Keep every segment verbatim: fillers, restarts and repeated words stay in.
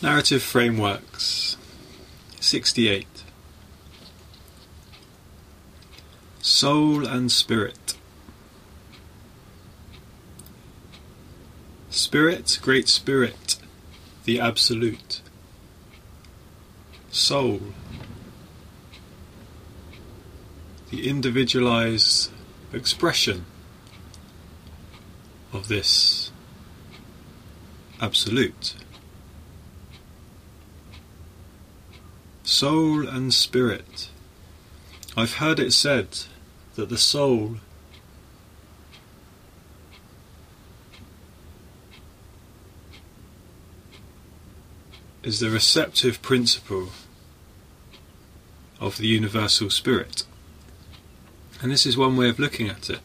Narrative Frameworks sixty-eight. Soul and Spirit. Spirit, Great Spirit, the Absolute. Soul, the individualized expression of this Absolute. Soul and Spirit. I've heard it said that the soul is the receptive principle of the universal spirit. And this is one way of looking at it.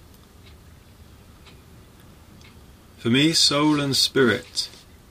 For me, soul and spirit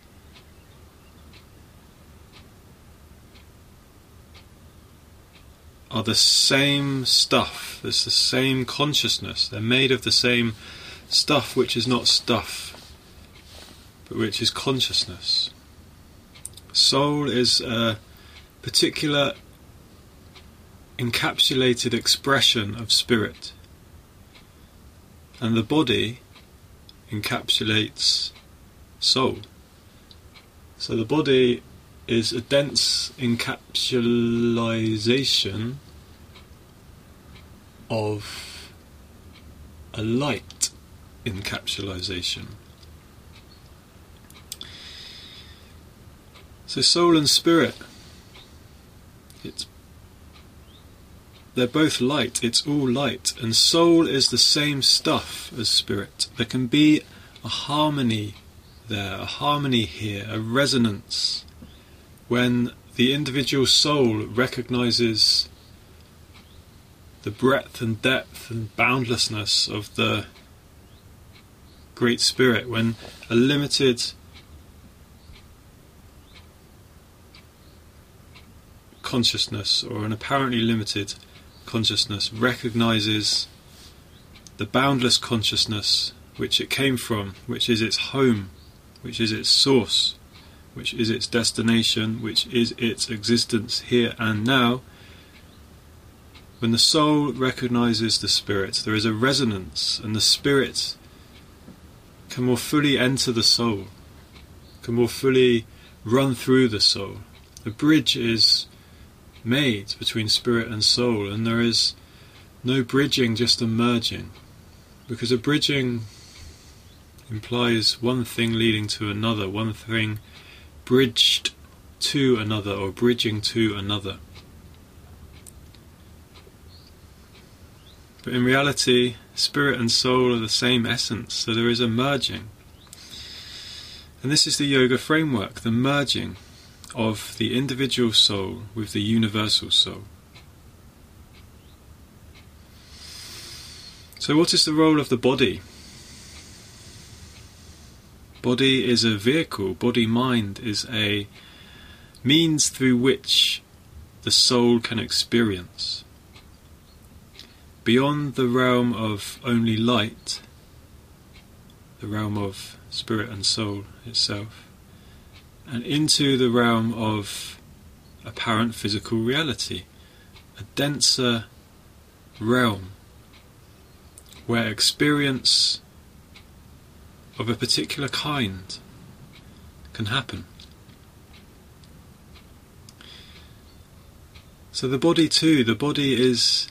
are the same stuff. It's the same consciousness. They're made of the same stuff, which is not stuff, but which is consciousness. Soul is a particular encapsulated expression of spirit, and the body encapsulates soul. So the body is a dense encapsulation of a light encapsulation. So soul and spirit, it's, they're both light, it's all light, and soul is the same stuff as spirit. There can be a harmony there, a harmony here, a resonance, when the individual soul recognizes the breadth and depth and boundlessness of the Great Spirit, when a limited consciousness or an apparently limited consciousness recognizes the boundless consciousness which it came from, which is its home, which is its source, which is its destination, which is its existence here and now. When the soul recognizes the spirit, there is a resonance, and the spirit can more fully enter the soul, can more fully run through the soul. The bridge is made between spirit and soul, and there is no bridging, just a merging, because a bridging implies one thing leading to another, one thing bridged to another, or bridging to another. But in reality, spirit and soul are the same essence, so there is a merging. And this is the yoga framework, the merging of the individual soul with the universal soul. So what is the role of the body? Body is a vehicle, body-mind is a means through which the soul can experience. Beyond the realm of only light, the realm of spirit and soul itself, and into the realm of apparent physical reality, a denser realm where experience of a particular kind can happen. So the body too, the body is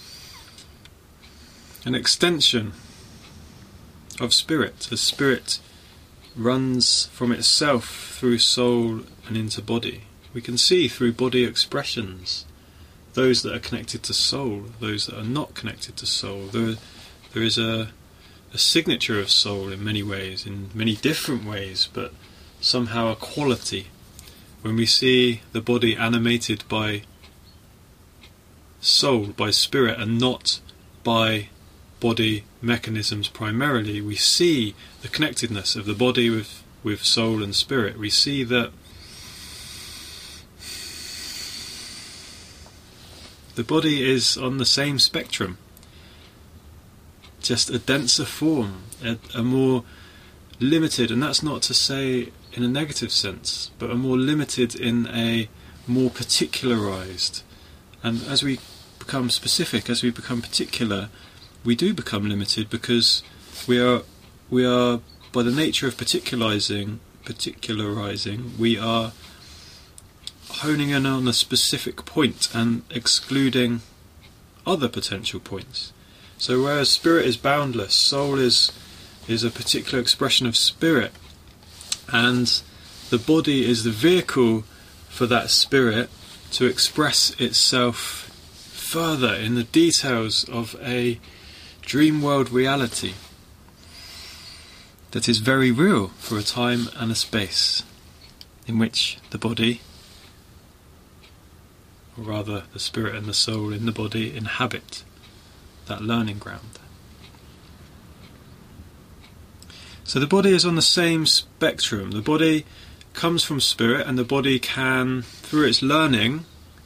an extension of spirit. The spirit runs from itself through soul and into body. We can see through body expressions those that are connected to soul, those that are not connected to soul. There, there is a, a signature of soul in many ways, in many different ways, but somehow a quality. When we see the body animated by soul, by spirit, and not by body mechanisms primarily, we see the connectedness of the body with, with soul and spirit. We see that the body is on the same spectrum, just a denser form, a, a more limited, and that's not to say in a negative sense, but are more limited in a more particularized. And as we become specific, as we become particular, we do become limited, because we are we are by the nature of particularizing particularizing we are honing in on a specific point and excluding other potential points. So whereas spirit is boundless, soul is is a particular expression of spirit, and the body is the vehicle for that spirit to express itself further in the details of a dream world reality that is very real for a time and a space in which the body, or rather the spirit and the soul in the body, inhabit that learning ground. So the body is on the same spectrum. The body comes from spirit, and the body can, through its learning,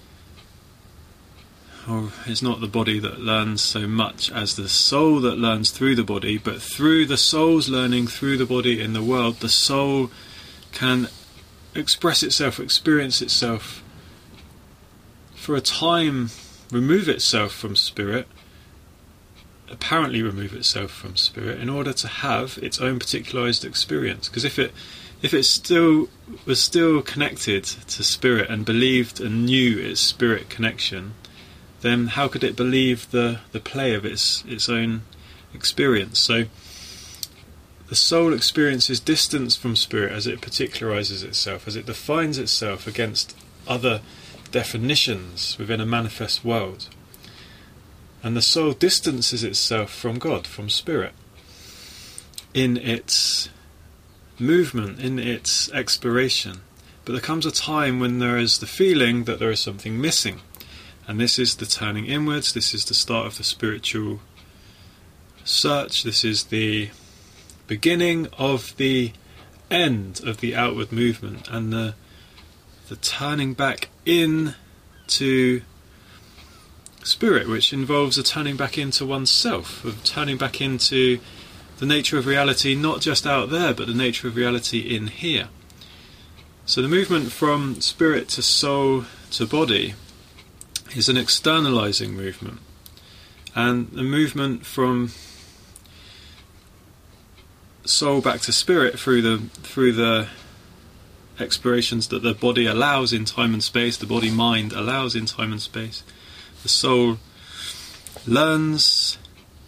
or it's not the body that learns so much as the soul that learns through the body, but through the soul's learning through the body in the world, the soul can express itself, experience itself, for a time remove itself from spirit, apparently remove itself from spirit, in order to have its own particularized experience. Because if it if it still was still connected to spirit and believed and knew its spirit connection, then how could it believe the, the play of its its own experience? So the soul experiences distance from spirit as it particularizes itself, as it defines itself against other definitions within a manifest world. And the soul distances itself from God, from spirit, in its movement, in its exploration. But there comes a time when there is the feeling that there is something missing. And this is the turning inwards, this is the start of the spiritual search, this is the beginning of the end of the outward movement, and the the turning back in to spirit, which involves a turning back into oneself, of turning back into the nature of reality, not just out there, but the nature of reality in here. So the movement from spirit to soul to body is an externalizing movement, and the movement from soul back to spirit through the through the explorations that the body allows in time and space, the body mind allows in time and space. The soul learns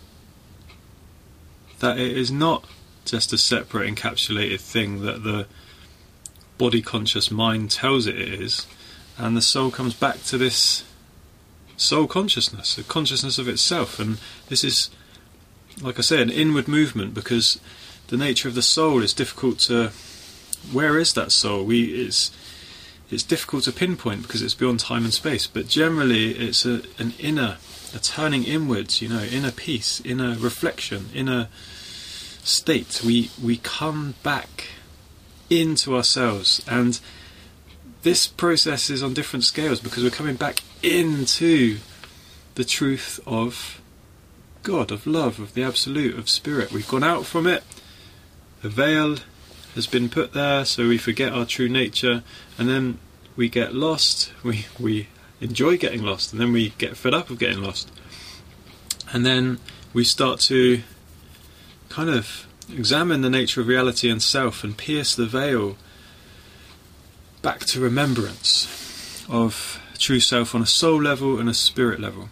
that it is not just a separate encapsulated thing that the body conscious mind tells it it is, and the soul comes back to this soul consciousness, a consciousness of itself. And this is, like I said, an inward movement, because the nature of the soul is difficult to, where is that soul? We it's it's difficult to pinpoint because it's beyond time and space, but generally it's a, an inner, a turning inwards, you know, inner peace, inner reflection, inner state. We we come back into ourselves, and this process is on different scales because we're coming back into the truth of God, of love, of the absolute, of spirit. We've gone out from it, a veil has been put there, so we forget our true nature, and then we get lost, we, we enjoy getting lost, and then we get fed up of getting lost. And then we start to kind of examine the nature of reality and self and pierce the veil back to remembrance of true self on a soul level and a spirit level.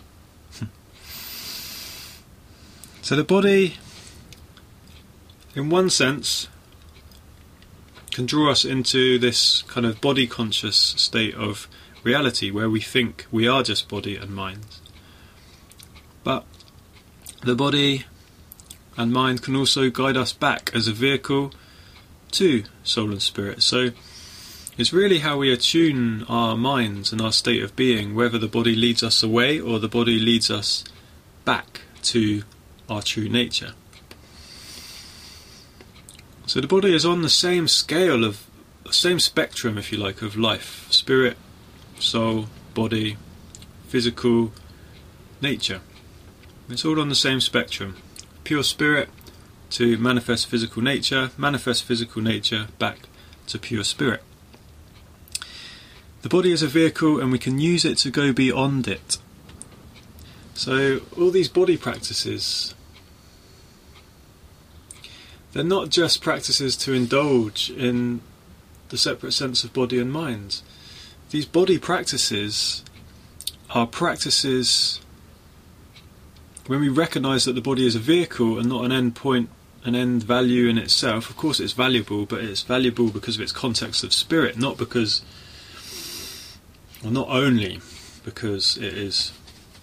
So the body, in one sense, can draw us into this kind of body conscious state of reality where we think we are just body and mind. But the body and mind can also guide us back as a vehicle to soul and spirit. So it's really how we attune our minds and our state of being, whether the body leads us away or the body leads us back to our true nature. So the body is on the same scale of, the same spectrum, if you like, of life: spirit, soul, body, physical, nature. It's all on the same spectrum. Pure spirit to manifest physical nature, manifest physical nature back to pure spirit. The body is a vehicle and we can use it to go beyond it. So all these body practices, they're not just practices to indulge in the separate sense of body and mind. These body practices are practices when we recognise that the body is a vehicle and not an end point, an end value in itself. Of course it's valuable, but it's valuable because of its context of spirit, not because, or not only because it is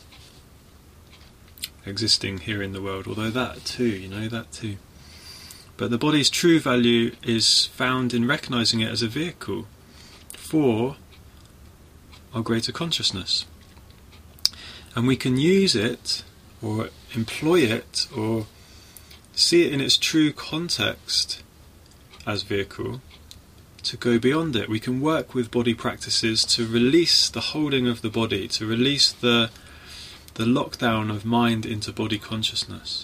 existing here in the world, although that too, you know, that too. But the body's true value is found in recognising it as a vehicle for our greater consciousness. And we can use it, or employ it, or see it in its true context as vehicle to go beyond it. We can work with body practices to release the holding of the body, to release the the lockdown of mind into body consciousness.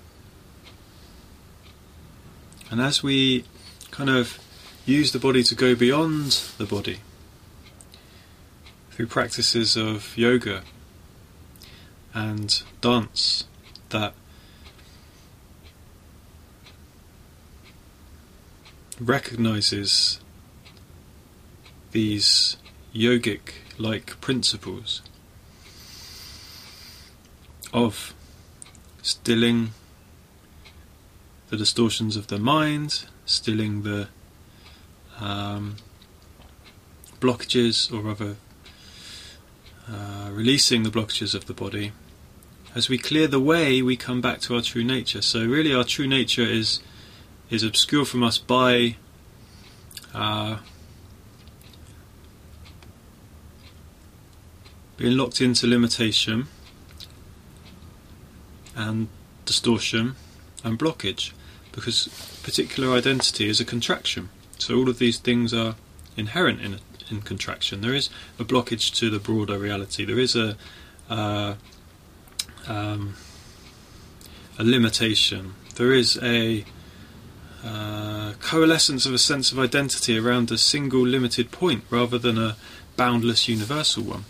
And as we kind of use the body to go beyond the body through practices of yoga and dance that recognizes these yogic-like principles of stilling the distortions of the mind, stilling the um, blockages, or rather uh, releasing the blockages of the body. As we clear the way, we come back to our true nature. So really our true nature is is obscured from us by uh, being locked into limitation and distortion and blockage, because particular identity is a contraction. So all of these things are inherent in in contraction. There is a blockage to the broader reality. There is a uh, um, a limitation. There is a uh, coalescence of a sense of identity around a single limited point rather than a boundless universal one.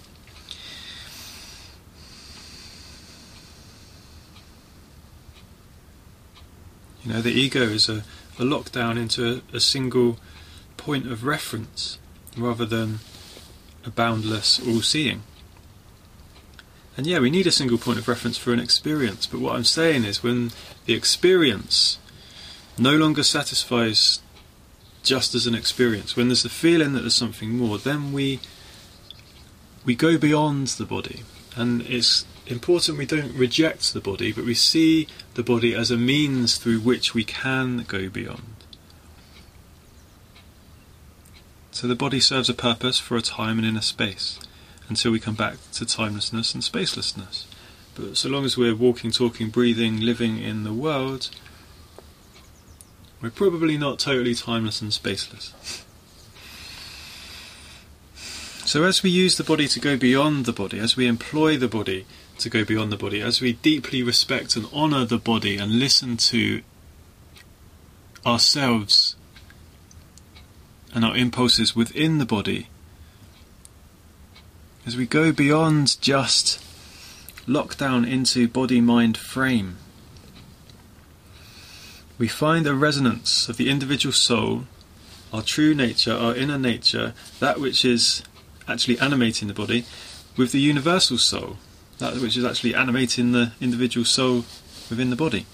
You know, the ego is a, a lockdown into a, a single point of reference rather than a boundless all-seeing. And yeah, we need a single point of reference for an experience, but what I'm saying is when the experience no longer satisfies just as an experience, when there's the feeling that there's something more, then we we go beyond the body. And it's important we don't reject the body, but we see the body as a means through which we can go beyond. So the body serves a purpose for a time and in a space, until we come back to timelessness and spacelessness. But so long as we're walking, talking, breathing, living in the world, we're probably not totally timeless and spaceless. So as we use the body to go beyond the body, as we employ the body to go beyond the body, as we deeply respect and honour the body and listen to ourselves and our impulses within the body, as we go beyond just lockdown into body-mind frame, we find a resonance of the individual soul, our true nature, our inner nature, that which is actually animating the body, with the universal soul, that which is actually animating the individual soul within the body.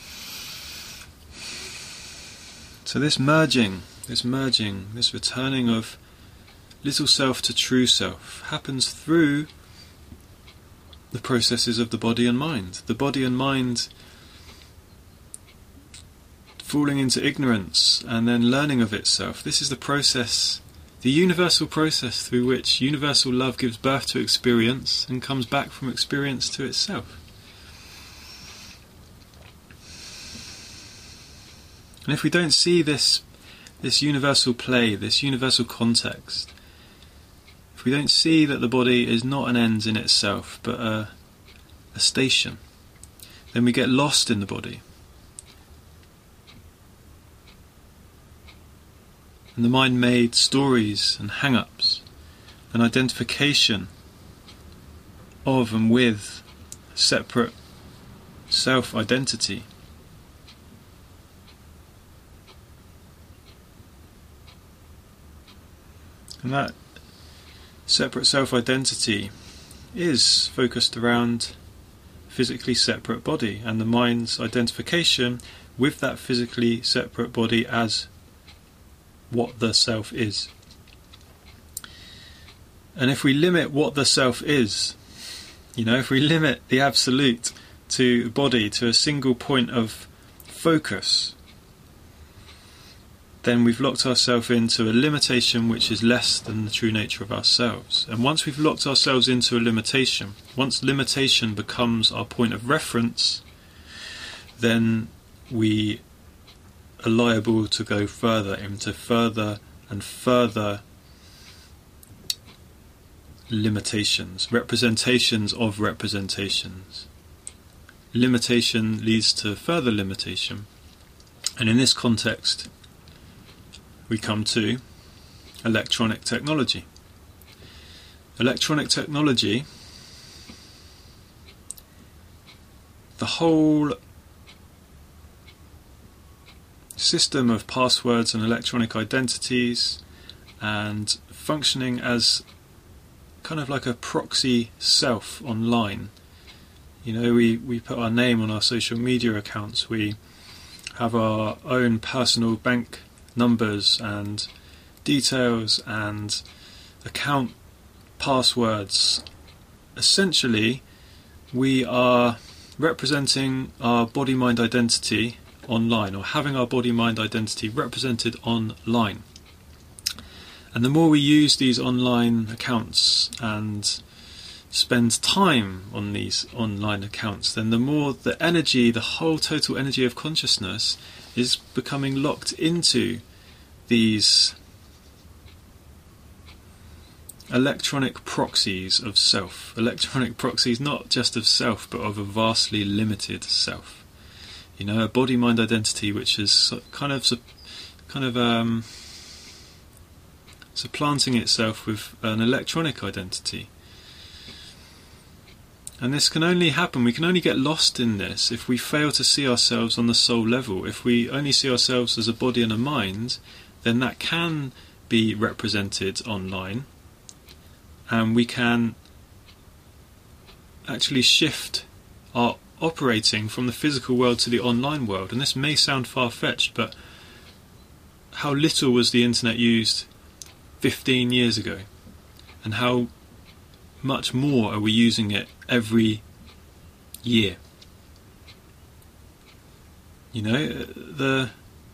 So this merging, this merging, this returning of little self to true self happens through the processes of the body and mind. The body and mind falling into ignorance and then learning of itself. This is the process, the universal process through which universal love gives birth to experience and comes back from experience to itself. And if we don't see this, this universal play, this universal context, if we don't see that the body is not an end in itself, but a, a station, then we get lost in the body. And the mind made stories and hang-ups, an identification of and with separate self-identity. And that separate self-identity is focused around physically separate body, and the mind's identification with that physically separate body as what the self is. And if we limit what the self is, you know, if we limit the absolute to body, to a single point of focus, then we've locked ourselves into a limitation which is less than the true nature of ourselves. And once we've locked ourselves into a limitation, once limitation becomes our point of reference, then we are liable to go further into further and further limitations, representations of representations. Limitation leads to further limitation. And in this context, we come to electronic technology. Electronic technology, the whole system of passwords and electronic identities, and functioning as kind of like a proxy self online. You know, we, we put our name on our social media accounts, we have our own personal bank numbers and details and account passwords. Essentially, we are representing our body-mind identity online, or having our body-mind identity represented online. And the more we use these online accounts and spend time on these online accounts, then the more the energy, the whole total energy of consciousness is becoming locked into these electronic proxies of self. Electronic proxies not just of self, but of a vastly limited self. You know, a body-mind identity which is kind of kind of um, supplanting itself with an electronic identity. And this can only happen, we can only get lost in this if we fail to see ourselves on the soul level. If we only see ourselves as a body and a mind, then that can be represented online, and we can actually shift our operating from the physical world to the online world. And this may sound far-fetched, but how little was the internet used fifteen years ago, and how much more are we using it every year? You know, the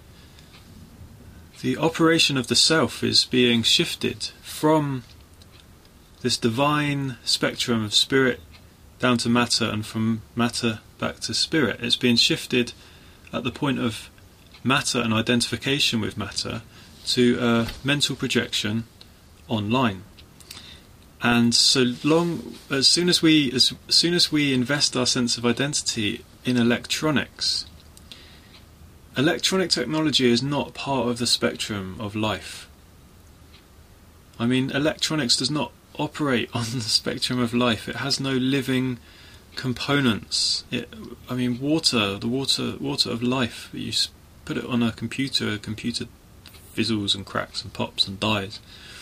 the operation of the self is being shifted from this divine spectrum of spirit down to matter, and from matter back to spirit. It's being shifted at the point of matter and identification with matter to a mental projection online. And so long, as soon as we, as, as soon as we invest our sense of identity in electronics, electronic technology is not part of the spectrum of life. I mean, electronics does not operate on the spectrum of life. It has no living components. It, I mean, water, the water, water of life. You put it on a computer, a computer fizzles and cracks and pops and dies.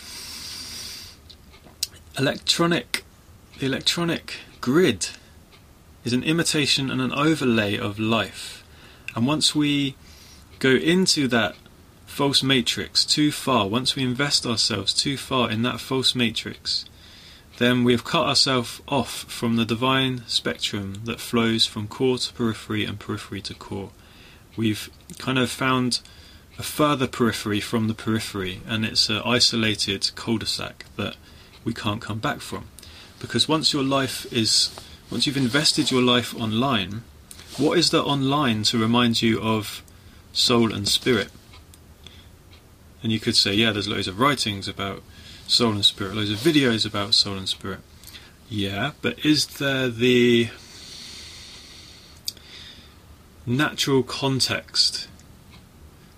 Electronic, the electronic grid is an imitation and an overlay of life. And once we go into that false matrix too far, once we invest ourselves too far in that false matrix, then we have cut ourselves off from the divine spectrum that flows from core to periphery and periphery to core. We've kind of found a further periphery from the periphery, and it's an isolated cul-de-sac that we can't come back from. Because once your life is, once you've invested your life online, what is the online to remind you of soul and spirit? And you could say, yeah, there's loads of writings about soul and spirit, loads of videos about soul and spirit. Yeah, but is there the natural context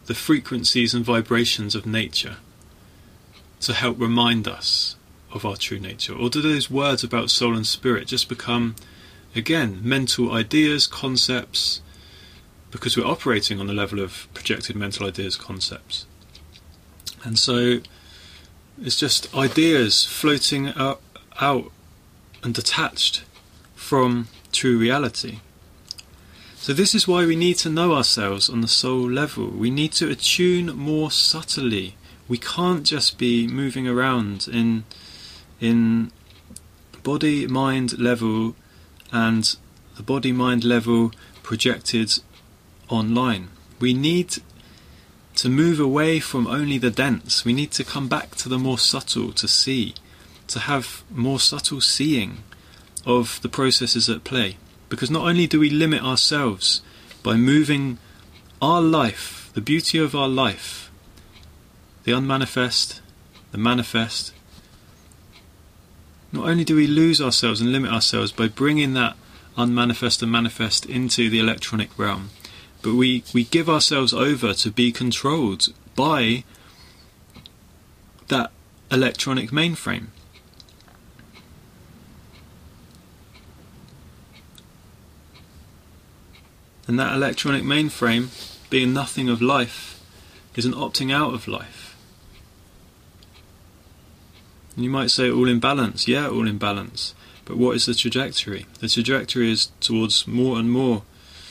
the frequencies and vibrations of nature to help remind us of our true nature? Or do those words about soul and spirit just become, again, mental ideas, concepts, because we're operating on the level of projected mental ideas, concepts? And so it's just ideas floating out, out and detached from true reality. So this is why we need to know ourselves on the soul level. We need to attune more subtly. We can't just be moving around in in body mind level and the body mind level projected online. We need to move away from only the dense. We need to come back to the more subtle, to see, to have more subtle seeing of the processes at play. Because not only do we limit ourselves by moving our life, the beauty of our life, the unmanifest, the manifest, not only do we lose ourselves and limit ourselves by bringing that unmanifest and manifest into the electronic realm, but we, we give ourselves over to be controlled by that electronic mainframe. And that electronic mainframe, being nothing of life, is an opting out of life. And you might say all in balance. Yeah, all in balance. But what is the trajectory? The trajectory is towards more and more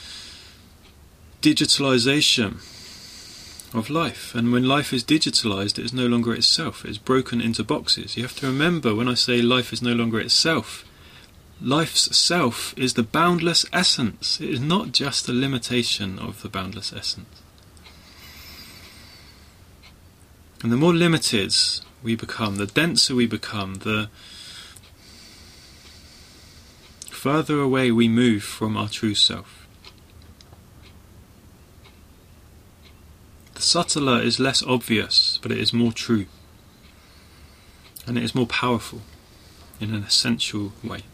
digitalization of life. And when life is digitalized, it is no longer itself. It is broken into boxes. You have to remember, when I say life is no longer itself, life's self is the boundless essence. It is not just a limitation of the boundless essence. And the more limited we become, the denser we become, the further away we move from our true self. The subtler is less obvious, but it is more true. And it is more powerful in an essential way.